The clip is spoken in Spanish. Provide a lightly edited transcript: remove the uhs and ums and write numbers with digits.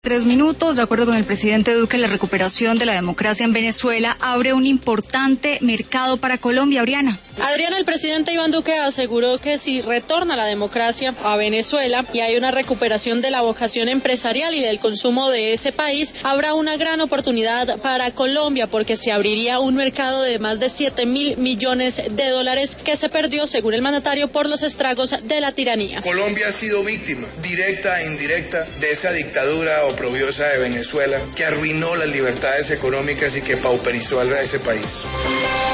3 minutos. De acuerdo con el presidente Duque, la recuperación de la democracia en Venezuela abre un importante mercado para Colombia. Oriana. Adriana, el presidente Iván Duque aseguró que si retorna la democracia a Venezuela y hay una recuperación de la vocación empresarial y del consumo de ese país, habrá una gran oportunidad para Colombia porque se abriría un mercado de más de 7.000 millones de dólares que se perdió, según el mandatario, por los estragos de la tiranía. Colombia ha sido víctima, directa e indirecta, de esa dictadura oprobiosa de Venezuela que arruinó las libertades económicas y que pauperizó a ese país.